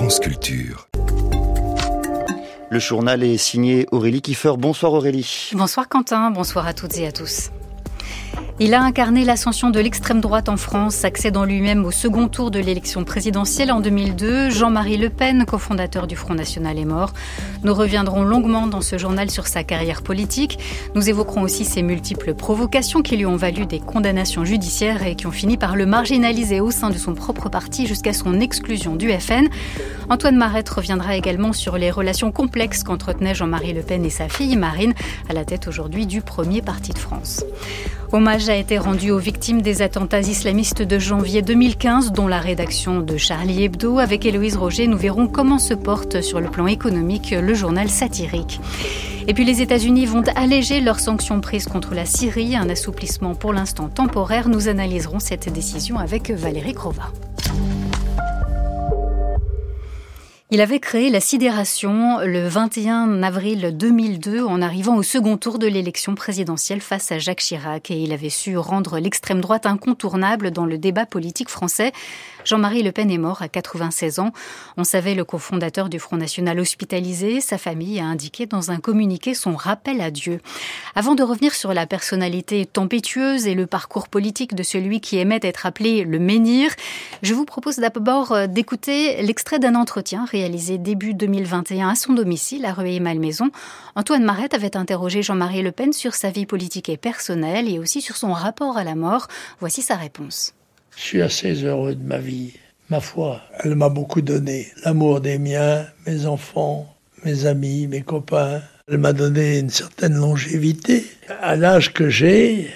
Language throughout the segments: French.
France Culture. Le journal est signé Aurélie Kiefer. Bonsoir Aurélie. Bonsoir Quentin, bonsoir à toutes et à tous. Il a incarné l'ascension de l'extrême droite en France, accédant lui-même au second tour de l'élection présidentielle en 2002. Jean-Marie Le Pen, cofondateur du Front National, est mort. Nous reviendrons longuement dans ce journal sur sa carrière politique. Nous évoquerons aussi ses multiples provocations qui lui ont valu des condamnations judiciaires et qui ont fini par le marginaliser au sein de son propre parti jusqu'à son exclusion du FN. Antoine Marette reviendra également sur les relations complexes qu'entretenaient Jean-Marie Le Pen et sa fille Marine, à la tête aujourd'hui du premier parti de France. Hommage a été rendu aux victimes des attentats islamistes de janvier 2015, dont la rédaction de Charlie Hebdo. Avec Héloïse Roger, nous verrons comment se porte sur le plan économique le journal satirique. Et puis les États-Unis vont alléger leurs sanctions prises contre la Syrie, un assouplissement pour l'instant temporaire. Nous analyserons cette décision avec Valérie Crova. Il avait créé la sidération le 21 avril 2002 en arrivant au second tour de l'élection présidentielle face à Jacques Chirac et il avait su rendre l'extrême droite incontournable dans le débat politique français. Jean-Marie Le Pen est mort à 96 ans. On savait le cofondateur du Front National hospitalisé. Sa famille a indiqué dans un communiqué son rappel à Dieu. Avant de revenir sur la personnalité tempétueuse et le parcours politique de celui qui aimait être appelé le menhir, je vous propose d'abord d'écouter l'extrait d'un entretien réalisé début 2021 à son domicile à Rueil-Malmaison. Antoine Marette avait interrogé Jean-Marie Le Pen sur sa vie politique et personnelle et aussi sur son rapport à la mort. Voici sa réponse. Je suis assez heureux de ma vie. Ma foi, elle m'a beaucoup donné. L'amour des miens, mes enfants, mes amis, mes copains. Elle m'a donné une certaine longévité. À l'âge que j'ai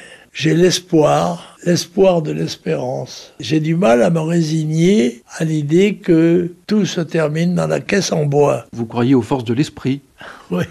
l'espoir de l'espérance. J'ai du mal à me résigner à l'idée que tout se termine dans la caisse en bois. Vous croyez aux forces de l'esprit ? Oui,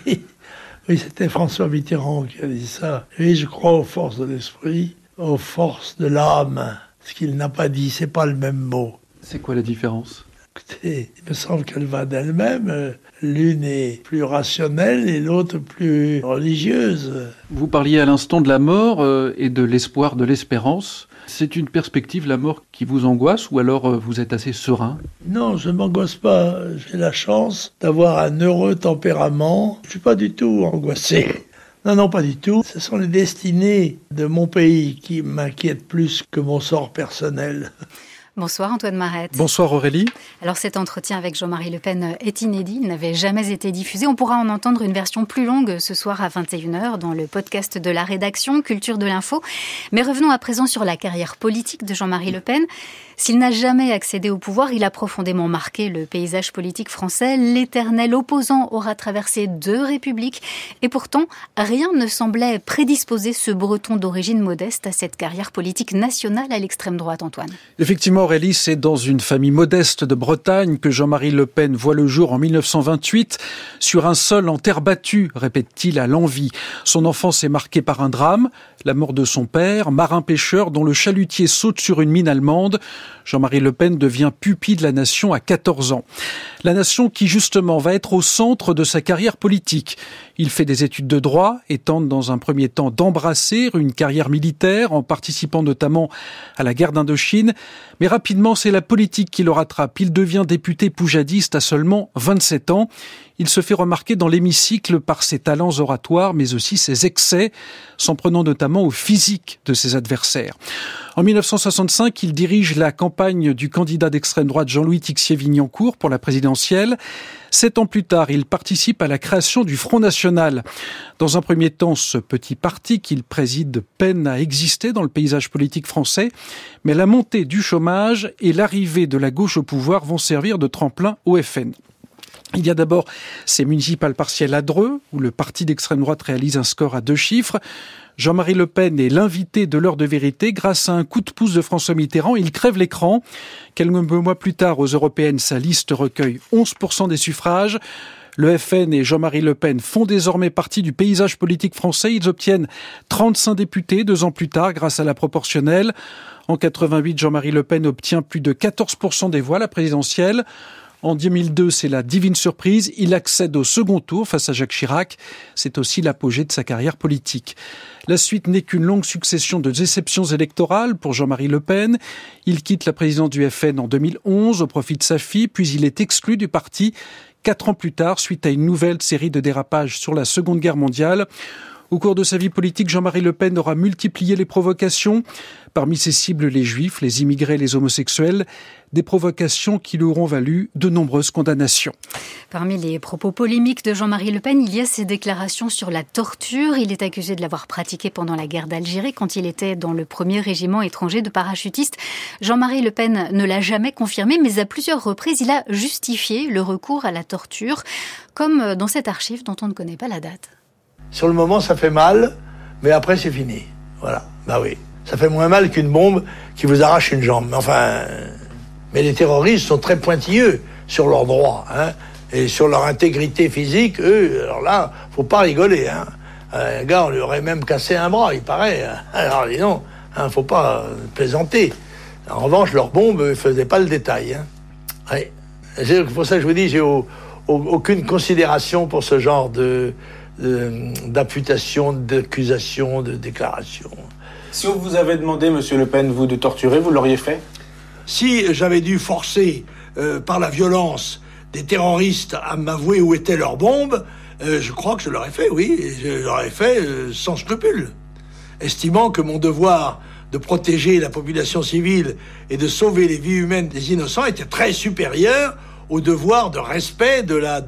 c'était François Mitterrand qui a dit ça. Oui, je crois aux forces de l'esprit, aux forces de l'âme. Ce qu'il n'a pas dit, c'est pas le même mot. C'est quoi la différence ? Écoutez, il me semble qu'elle va d'elle-même. L'une est plus rationnelle et l'autre plus religieuse. Vous parliez à l'instant de la mort et de l'espoir, de l'espérance. C'est une perspective, la mort, qui vous angoisse ou alors vous êtes assez serein ? Non, je ne m'angoisse pas. J'ai la chance d'avoir un heureux tempérament. Je ne suis pas du tout angoissé. Non, pas du tout. Ce sont les destinées de mon pays qui m'inquiètent plus que mon sort personnel. Bonsoir Antoine Marette. Bonsoir Aurélie. Alors cet entretien avec Jean-Marie Le Pen est inédit, il n'avait jamais été diffusé. On pourra en entendre une version plus longue ce soir à 21h dans le podcast de la rédaction Culture de l'info. Mais revenons à présent sur la carrière politique de Jean-Marie Le Pen. S'il n'a jamais accédé au pouvoir, il a profondément marqué le paysage politique français. L'éternel opposant aura traversé 2 républiques. Et pourtant, rien ne semblait prédisposer ce Breton d'origine modeste à cette carrière politique nationale à l'extrême droite, Antoine. Effectivement, Aurélie, c'est dans une famille modeste de Bretagne que Jean-Marie Le Pen voit le jour en 1928. Sur un sol en terre battue, répète-t-il à l'envi. Son enfance est marquée par un drame, la mort de son père, marin-pêcheur dont le chalutier saute sur une mine allemande. Jean-Marie Le Pen devient pupille de la Nation à 14 ans. La Nation qui, justement, va être au centre de sa carrière politique. Il fait des études de droit et tente dans un premier temps d'embrasser une carrière militaire en participant notamment à la guerre d'Indochine. Mais rapidement, c'est la politique qui le rattrape. Il devient député poujadiste à seulement 27 ans. Il se fait remarquer dans l'hémicycle par ses talents oratoires, mais aussi ses excès, s'en prenant notamment au physique de ses adversaires. En 1965, il dirige la campagne du candidat d'extrême droite Jean-Louis Tixier-Vignancourt pour la présidentielle. 7 ans plus tard, il participe à la création du Front National. Dans un premier temps, ce petit parti qu'il préside peine à exister dans le paysage politique français, mais la montée du chômage et l'arrivée de la gauche au pouvoir vont servir de tremplin au FN. Il y a d'abord ces municipales partielles à Dreux, où le parti d'extrême droite réalise un score à 2 chiffres. Jean-Marie Le Pen est l'invité de l'heure de vérité. Grâce à un coup de pouce de François Mitterrand, il crève l'écran. Quelques mois plus tard, aux européennes, sa liste recueille 11% des suffrages. Le FN et Jean-Marie Le Pen font désormais partie du paysage politique français. Ils obtiennent 35 députés 2 ans plus tard grâce à la proportionnelle. En 88, Jean-Marie Le Pen obtient plus de 14% des voix à la présidentielle. En 2002, c'est la divine surprise. Il accède au second tour face à Jacques Chirac. C'est aussi l'apogée de sa carrière politique. La suite n'est qu'une longue succession de déceptions électorales pour Jean-Marie Le Pen. Il quitte la présidence du FN en 2011 au profit de sa fille, puis il est exclu du parti 4 ans plus tard, suite à une nouvelle série de dérapages sur la Seconde Guerre mondiale. Au cours de sa vie politique, Jean-Marie Le Pen aura multiplié les provocations. Parmi ses cibles, les juifs, les immigrés, les homosexuels. Des provocations qui lui auront valu de nombreuses condamnations. Parmi les propos polémiques de Jean-Marie Le Pen, il y a ses déclarations sur la torture. Il est accusé de l'avoir pratiquée pendant la guerre d'Algérie, quand il était dans le 1er régiment étranger de parachutistes. Jean-Marie Le Pen ne l'a jamais confirmé, mais à plusieurs reprises, il a justifié le recours à la torture, comme dans cette archive dont on ne connaît pas la date. Sur le moment, ça fait mal, mais après, c'est fini. Voilà, bah oui. Ça fait moins mal qu'une bombe qui vous arrache une jambe. Mais les terroristes sont très pointilleux sur leurs droits, et sur leur intégrité physique. Eux, alors là, faut pas rigoler, Un gars, on lui aurait même cassé un bras, il paraît. Alors, dis donc, faut pas plaisanter. En revanche, leurs bombes ne faisaient pas le détail. Ouais. C'est pour ça que je vous dis, j'ai aucune considération pour ce genre d'imputation, d'accusation, de déclaration. Si on vous avait demandé, monsieur Le Pen, vous de torturer, vous l'auriez fait ? Si j'avais dû forcer par la violence des terroristes à m'avouer où étaient leurs bombes, je crois que je l'aurais fait, oui. Et je l'aurais fait sans scrupule. Estimant que mon devoir de protéger la population civile et de sauver les vies humaines des innocents était très supérieur au devoir de respect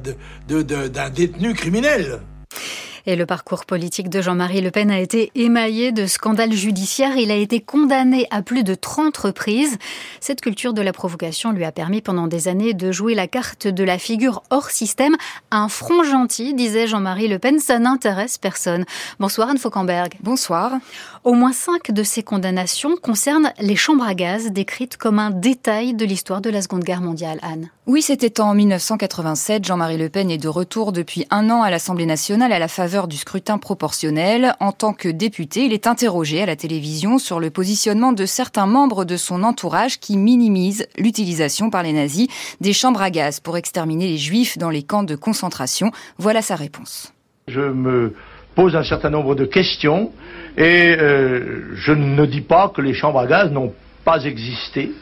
d'un détenu criminel. Et le parcours politique de Jean-Marie Le Pen a été émaillé de scandales judiciaires. Il a été condamné à plus de 30 reprises. Cette culture de la provocation lui a permis pendant des années de jouer la carte de la figure hors système. Un front gentil, disait Jean-Marie Le Pen, ça n'intéresse personne. Bonsoir Anne Fauquemberg. Bonsoir. Au moins 5 de ces condamnations concernent les chambres à gaz, décrites comme un détail de l'histoire de la Seconde Guerre mondiale. Anne. Oui, c'était en 1987. Jean-Marie Le Pen est de retour depuis 1 an à l'Assemblée nationale à la faveur du scrutin proportionnel. En tant que député, il est interrogé à la télévision sur le positionnement de certains membres de son entourage qui minimisent l'utilisation par les nazis des chambres à gaz pour exterminer les juifs dans les camps de concentration. Voilà sa réponse. Je me pose un certain nombre de questions et je ne dis pas que les chambres à gaz n'ont pas existé.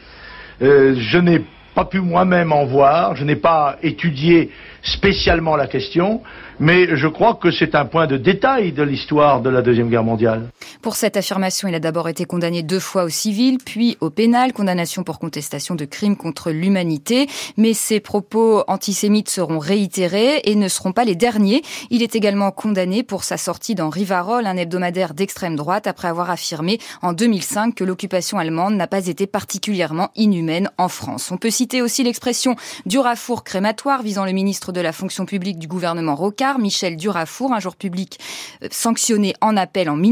Je n'ai pas pu moi-même en voir, je n'ai pas étudié spécialement la question, mais je crois que c'est un point de détail de l'histoire de la Deuxième Guerre mondiale. Pour cette affirmation, il a d'abord été condamné 2 fois au civil, puis au pénal, condamnation pour contestation de crimes contre l'humanité. Mais ses propos antisémites seront réitérés et ne seront pas les derniers. Il est également condamné pour sa sortie dans Rivarol, un hebdomadaire d'extrême droite, après avoir affirmé en 2005 que l'occupation allemande n'a pas été particulièrement inhumaine en France. On peut citer aussi l'expression Durafour crématoire visant le ministre de la fonction publique du gouvernement Rocard, Michel Durafour, un jour public sanctionné en appel en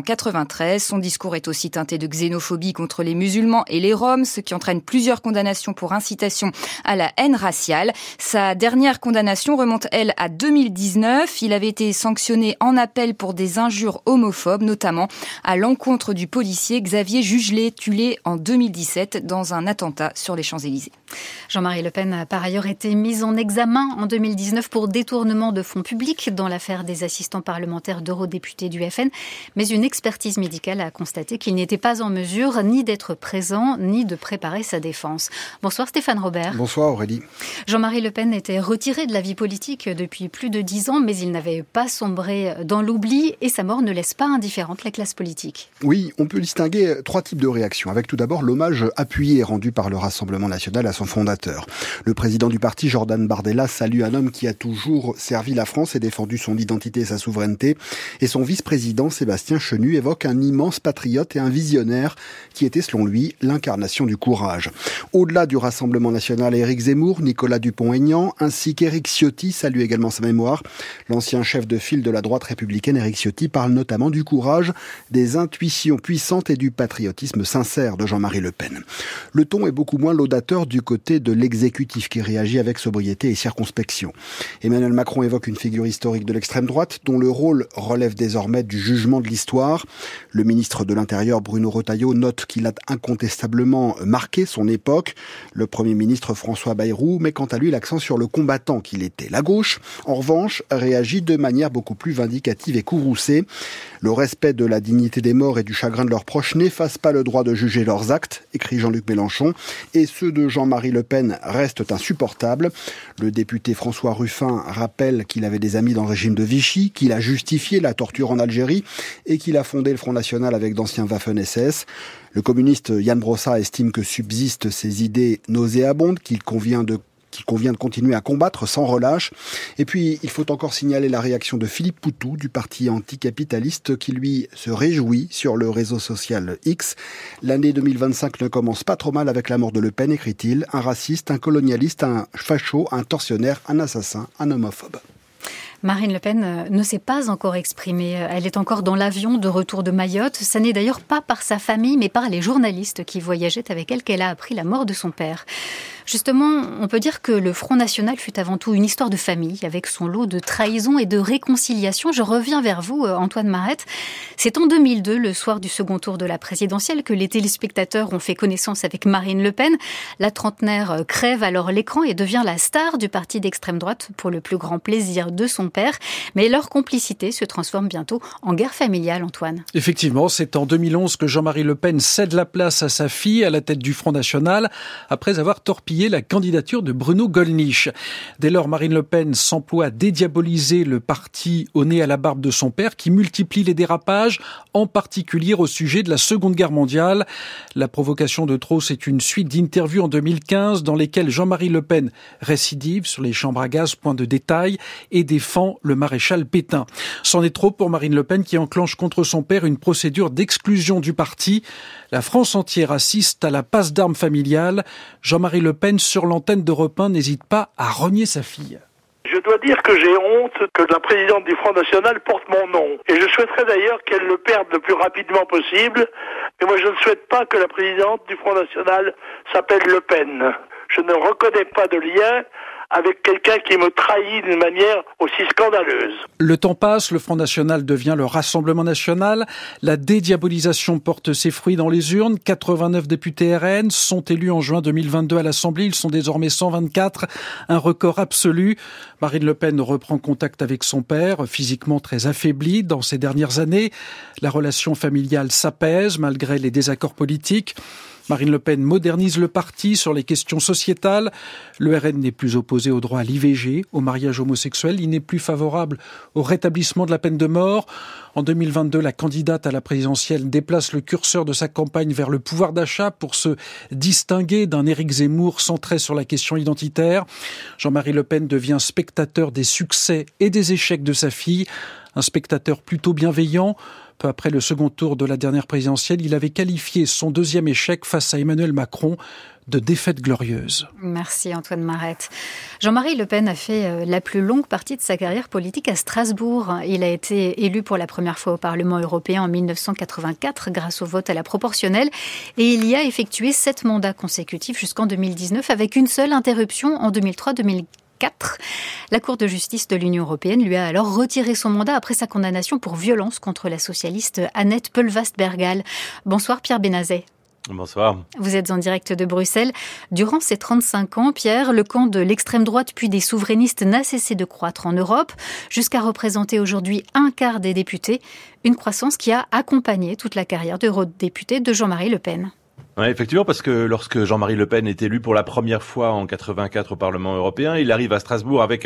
1993. Son discours est aussi teinté de xénophobie contre les musulmans et les Roms, ce qui entraîne plusieurs condamnations pour incitation à la haine raciale. Sa dernière condamnation remonte, elle, à 2019. Il avait été sanctionné en appel pour des injures homophobes, notamment à l'encontre du policier Xavier Jugelet, tué en 2017 dans un attentat sur les Champs-Élysées. Jean-Marie Le Pen a par ailleurs été mis en examen en 2019 pour détournement de fonds publics dans l'affaire des assistants parlementaires d'eurodéputés du FN. Mais une expertise médicale a constaté qu'il n'était pas en mesure ni d'être présent, ni de préparer sa défense. Bonsoir Stéphane Robert. Bonsoir Aurélie. Jean-Marie Le Pen était retiré de la vie politique depuis plus de 10 ans, mais il n'avait pas sombré dans l'oubli et sa mort ne laisse pas indifférente la classe politique. Oui, on peut distinguer 3 types de réactions. Avec tout d'abord l'hommage appuyé rendu par le Rassemblement national à son fondateur. Le président du parti, Jordan Bardella, salue un homme qui a toujours servi la France et défendu son identité et sa souveraineté. Et son vice-président, Sébastien Chenu, évoque un immense patriote et un visionnaire qui était, selon lui, l'incarnation du courage. Au-delà du Rassemblement national, Éric Zemmour, Nicolas Dupont-Aignan, ainsi qu'Éric Ciotti salue également sa mémoire. L'ancien chef de file de la droite républicaine, Éric Ciotti, parle notamment du courage, des intuitions puissantes et du patriotisme sincère de Jean-Marie Le Pen. Le ton est beaucoup moins laudateur du côté côté de l'exécutif qui réagit avec sobriété et circonspection. Emmanuel Macron évoque une figure historique de l'extrême droite dont le rôle relève désormais du jugement de l'histoire. Le ministre de l'Intérieur, Bruno Retailleau, note qu'il a incontestablement marqué son époque. Le Premier ministre François Bayrou met quant à lui l'accent sur le combattant qu'il était. La gauche, en revanche, réagit de manière beaucoup plus vindicative et courroucée. Le respect de la dignité des morts et du chagrin de leurs proches n'efface pas le droit de juger leurs actes, écrit Jean-Luc Mélenchon, et ceux de Jean-Marie Le Pen restent insupportables. Le député François Ruffin rappelle qu'il avait des amis dans le régime de Vichy, qu'il a justifié la torture en Algérie et qu'il a fondé le Front National avec d'anciens Waffen-SS. Le communiste Yann Brossat estime que subsistent ces idées nauséabondes qu'il convient de continuer à combattre sans relâche. Et puis, il faut encore signaler la réaction de Philippe Poutou du parti anticapitaliste qui, lui, se réjouit sur le réseau social X. L'année 2025 ne commence pas trop mal avec la mort de Le Pen, écrit-il. Un raciste, un colonialiste, un facho, un tortionnaire, un assassin, un homophobe. Marine Le Pen ne s'est pas encore exprimée. Elle est encore dans l'avion de retour de Mayotte. Ça n'est d'ailleurs pas par sa famille, mais par les journalistes qui voyageaient avec elle qu'elle a appris la mort de son père. Justement, on peut dire que le Front National fut avant tout une histoire de famille, avec son lot de trahison et de réconciliation. Je reviens vers vous, Antoine Marette. C'est en 2002, le soir du second tour de la présidentielle, que les téléspectateurs ont fait connaissance avec Marine Le Pen. La trentenaire crève alors l'écran et devient la star du parti d'extrême droite pour le plus grand plaisir de son père. Mais leur complicité se transforme bientôt en guerre familiale, Antoine. Effectivement, c'est en 2011 que Jean-Marie Le Pen cède la place à sa fille à la tête du Front National, après avoir torpillé la candidature de Bruno Gollnisch. Dès lors, Marine Le Pen s'emploie à dédiaboliser le parti au nez à la barbe de son père, qui multiplie les dérapages, en particulier au sujet de la Seconde Guerre mondiale. La provocation de trop, c'est une suite d'interviews en 2015 dans lesquelles Jean-Marie Le Pen récidive sur les chambres à gaz, point de détail, et défend le maréchal Pétain. C'en est trop pour Marine Le Pen qui enclenche contre son père une procédure d'exclusion du parti. La France entière assiste à la passe d'armes familiale. Jean-Marie Le Pen, sur l'antenne d'Europe 1, n'hésite pas à renier sa fille. Je dois dire que j'ai honte que la présidente du Front National porte mon nom. Et je souhaiterais d'ailleurs qu'elle le perde le plus rapidement possible. Mais moi, je ne souhaite pas que la présidente du Front National s'appelle Le Pen. Je ne reconnais pas de lien avec quelqu'un qui me trahit d'une manière aussi scandaleuse. Le temps passe, le Front National devient le Rassemblement National. La dédiabolisation porte ses fruits dans les urnes. 89 députés RN sont élus en juin 2022 à l'Assemblée. Ils sont désormais 124, un record absolu. Marine Le Pen reprend contact avec son père, physiquement très affaibli dans ces dernières années. La relation familiale s'apaise malgré les désaccords politiques. Marine Le Pen modernise le parti sur les questions sociétales. Le RN n'est plus opposé au droit à l'IVG, au mariage homosexuel. Il n'est plus favorable au rétablissement de la peine de mort. En 2022, la candidate à la présidentielle déplace le curseur de sa campagne vers le pouvoir d'achat pour se distinguer d'un Éric Zemmour centré sur la question identitaire. Jean-Marie Le Pen devient spectateur des succès et des échecs de sa fille. Un spectateur plutôt bienveillant. Peu après le second tour de la dernière présidentielle, il avait qualifié son deuxième échec face à Emmanuel Macron de défaite glorieuse. Merci Antoine Marette. Jean-Marie Le Pen a fait la plus longue partie de sa carrière politique à Strasbourg. Il a été élu pour la première fois au Parlement européen en 1984 grâce au vote à la proportionnelle et il y a effectué 7 mandats consécutifs jusqu'en 2019 avec une seule interruption en 2003-2004. La Cour de justice de l'Union européenne lui a alors retiré son mandat après sa condamnation pour violence contre la socialiste Annette Peulvast-Bergal. Bonsoir Pierre Benazet. Bonsoir. Vous êtes en direct de Bruxelles. Durant ces 35 ans, Pierre, le camp de l'extrême droite puis des souverainistes n'a cessé de croître en Europe, jusqu'à représenter aujourd'hui un quart des députés, une croissance qui a accompagné toute la carrière d'eurodéputé de Jean-Marie Le Pen. Oui, effectivement, parce que lorsque Jean-Marie Le Pen est élu pour la première fois en 84 au Parlement européen, il arrive à Strasbourg avec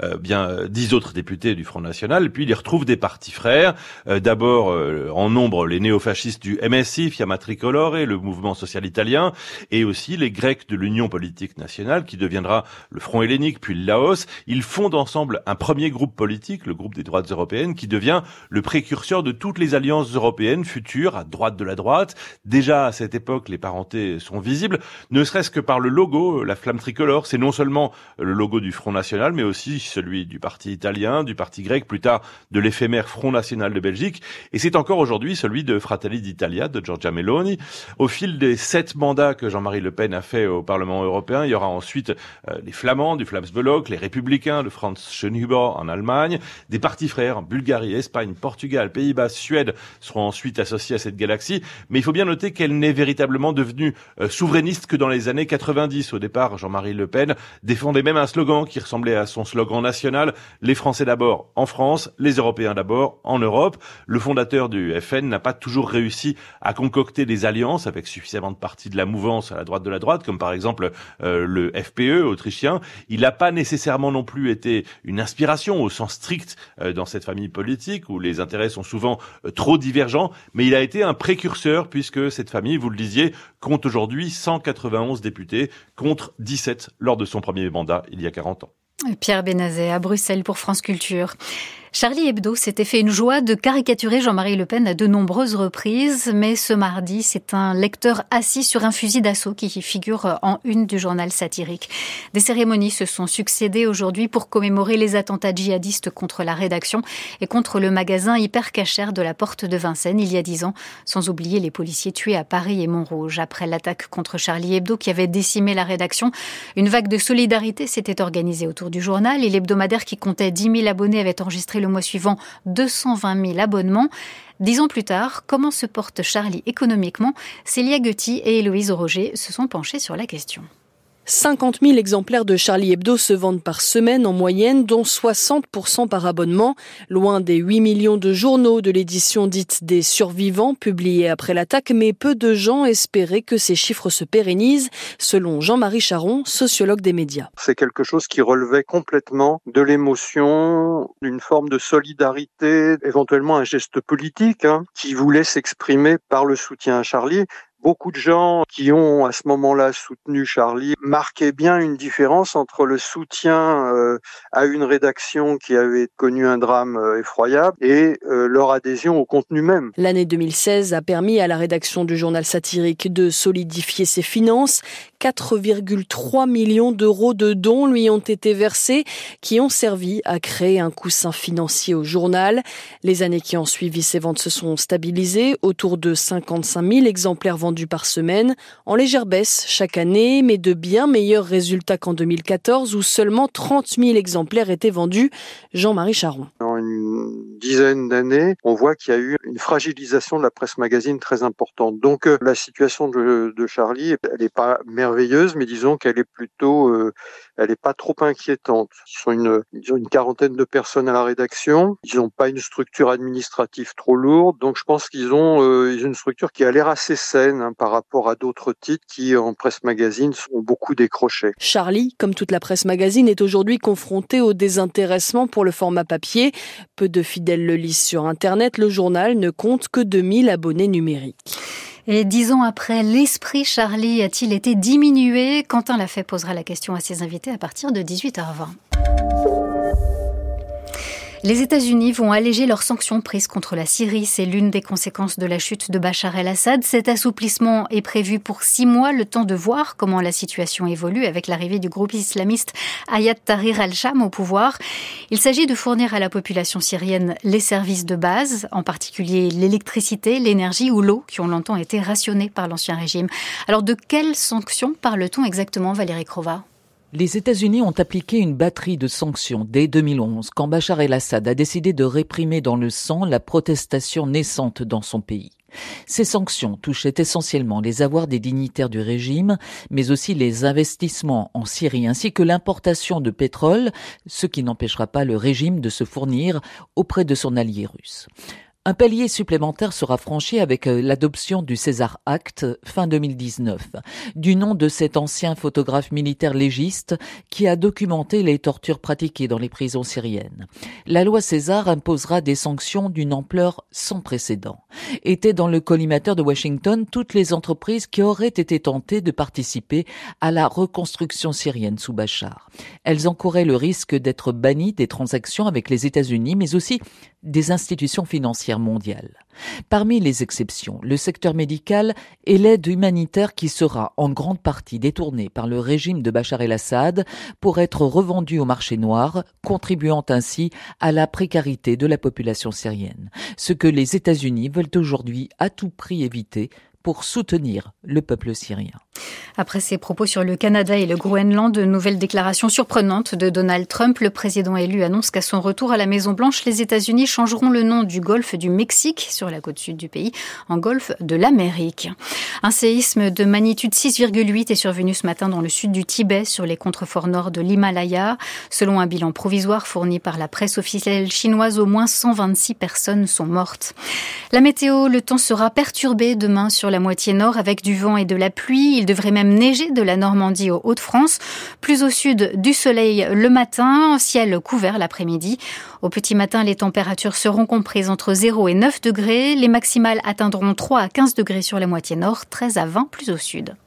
10 autres députés du Front National, puis il y retrouve des partis frères. D'abord, en nombre, les néofascistes du MSI, Fiamma Tricolore, et le mouvement social italien, et aussi les Grecs de l'Union politique nationale, qui deviendra le Front hellénique, puis le Laos. Ils fondent ensemble un premier groupe politique, le groupe des droites européennes, qui devient le précurseur de toutes les alliances européennes futures, à droite de la droite. Déjà à cette époque, les parentés sont visibles, ne serait-ce que par le logo, la flamme tricolore. C'est non seulement le logo du Front National, mais aussi celui du parti italien, du parti grec, plus tard de l'éphémère Front National de Belgique. Et c'est encore aujourd'hui celui de Fratelli d'Italia, de Giorgia Meloni. Au fil des 7 mandats que Jean-Marie Le Pen a fait au Parlement européen, il y aura ensuite les Flamands du Flamsblock, les Républicains de Franz Schönhuber en Allemagne, des partis frères, Bulgarie, Espagne, Portugal, Pays-Bas, Suède seront ensuite associés à cette galaxie. Mais il faut bien noter qu'elle n'est véritablement devenue souverainiste que dans les années 90. Au départ, Jean-Marie Le Pen défendait même un slogan qui ressemblait à son slogan national, les Français d'abord en France, les Européens d'abord en Europe. Le fondateur du FN n'a pas toujours réussi à concocter des alliances avec suffisamment de partis de la mouvance à la droite de la droite, comme par exemple le FPE autrichien. Il n'a pas nécessairement non plus été une inspiration au sens strict dans cette famille politique où les intérêts sont souvent trop divergents, mais il a été un précurseur puisque cette famille, vous le disiez, compte aujourd'hui 191 députés contre 17 lors de son premier mandat il y a 40 ans. Pierre Benazet à Bruxelles pour France Culture. Charlie Hebdo s'était fait une joie de caricaturer Jean-Marie Le Pen à de nombreuses reprises, mais ce mardi, c'est un lecteur assis sur un fusil d'assaut qui figure en une du journal satirique. Des cérémonies se sont succédées aujourd'hui pour commémorer les attentats djihadistes contre la rédaction et contre le magasin hyper cachère de la Porte de Vincennes il y a 10 ans, sans oublier les policiers tués à Paris et Montrouge. Après l'attaque contre Charlie Hebdo qui avait décimé la rédaction, une vague de solidarité s'était organisée autour du journal et l'hebdomadaire qui comptait 10 000 abonnés avait enregistré le mois suivant 220 000 abonnements. 10 ans plus tard, comment se porte Charlie économiquement ? Célia Gutti et Héloïse Roger se sont penchées sur la question. 50 000 exemplaires de Charlie Hebdo se vendent par semaine en moyenne, dont 60% par abonnement. Loin des 8 millions de journaux de l'édition dite des survivants publiés après l'attaque, mais peu de gens espéraient que ces chiffres se pérennisent, selon Jean-Marie Charon, sociologue des médias. C'est quelque chose qui relevait complètement de l'émotion, d'une forme de solidarité, éventuellement un geste politique qui voulait s'exprimer par le soutien à Charlie. Beaucoup de gens qui ont à ce moment-là soutenu Charlie marquaient bien une différence entre le soutien à une rédaction qui avait connu un drame effroyable et leur adhésion au contenu même. L'année 2016 a permis à la rédaction du journal satirique de solidifier ses finances. 4,3 millions d'euros de dons lui ont été versés, qui ont servi à créer un coussin financier au journal. Les années qui ont suivi, ces ventes se sont stabilisées, autour de 55 000 exemplaires vendus par semaine, en légère baisse chaque année, mais de bien meilleurs résultats qu'en 2014, où seulement 30 000 exemplaires étaient vendus. Jean-Marie Charon. En une dizaine d'années, on voit qu'il y a eu une fragilisation de la presse magazine très importante. Donc la situation de Charlie, elle n'est pas merveilleuse, mais disons qu'elle est plutôt, elle n'est pas trop inquiétante. Ils ont une quarantaine de personnes à la rédaction. Ils n'ont pas une structure administrative trop lourde, donc je pense qu'ils ont une structure qui a l'air assez saine par rapport à d'autres titres qui, en presse magazine, ont beaucoup décroché. Charlie, comme toute la presse magazine, est aujourd'hui confronté au désintéressement pour le format papier. Peu de fidèles le lisent sur Internet. Le journal ne compte que 2000 abonnés numériques. Et 10 ans après, l'esprit Charlie a-t-il été diminué ? Quentin Lafay posera la question à ses invités à partir de 18h20. Les États-Unis vont alléger leurs sanctions prises contre la Syrie. C'est l'une des conséquences de la chute de Bachar el-Assad. Cet assouplissement est prévu pour 6 mois, le temps de voir comment la situation évolue avec l'arrivée du groupe islamiste Hayat Tahrir al-Sham au pouvoir. Il s'agit de fournir à la population syrienne les services de base, en particulier l'électricité, l'énergie ou l'eau, qui ont longtemps été rationnés par l'ancien régime. Alors de quelles sanctions parle-t-on exactement, Valérie Crova ? Les États-Unis ont appliqué une batterie de sanctions dès 2011, quand Bachar el-Assad a décidé de réprimer dans le sang la protestation naissante dans son pays. Ces sanctions touchaient essentiellement les avoirs des dignitaires du régime, mais aussi les investissements en Syrie, ainsi que l'importation de pétrole, ce qui n'empêchera pas le régime de se fournir auprès de son allié russe. Un palier supplémentaire sera franchi avec l'adoption du César Act fin 2019, du nom de cet ancien photographe militaire légiste qui a documenté les tortures pratiquées dans les prisons syriennes. La loi César imposera des sanctions d'une ampleur sans précédent. Étaient dans le collimateur de Washington toutes les entreprises qui auraient été tentées de participer à la reconstruction syrienne sous Bachar. Elles encouraient le risque d'être bannies des transactions avec les États-Unis, mais aussi des institutions financières financière mondiale. Parmi les exceptions, le secteur médical et l'aide humanitaire qui sera en grande partie détournée par le régime de Bachar el-Assad pour être revendue au marché noir, contribuant ainsi à la précarité de la population syrienne. Ce que les États-Unis veulent aujourd'hui à tout prix éviter pour soutenir le peuple syrien. Après ses propos sur le Canada et le Groenland, de nouvelles déclarations surprenantes de Donald Trump. Le président élu annonce qu'à son retour à la Maison-Blanche, les États-Unis changeront le nom du golfe du Mexique, sur la côte sud du pays, en golfe de l'Amérique. Un séisme de magnitude 6,8 est survenu ce matin dans le sud du Tibet, sur les contreforts nord de l'Himalaya. Selon un bilan provisoire fourni par la presse officielle chinoise, au moins 126 personnes sont mortes. La météo, le temps sera perturbé demain sur la moitié nord avec du vent et de la pluie. Il devrait même neiger de la Normandie aux Hauts-de-France. Plus au sud, du soleil le matin, ciel couvert l'après-midi. Au petit matin, les températures seront comprises entre 0 et 9 degrés. Les maximales atteindront 3 à 15 degrés sur la moitié nord, 13 à 20 plus au sud.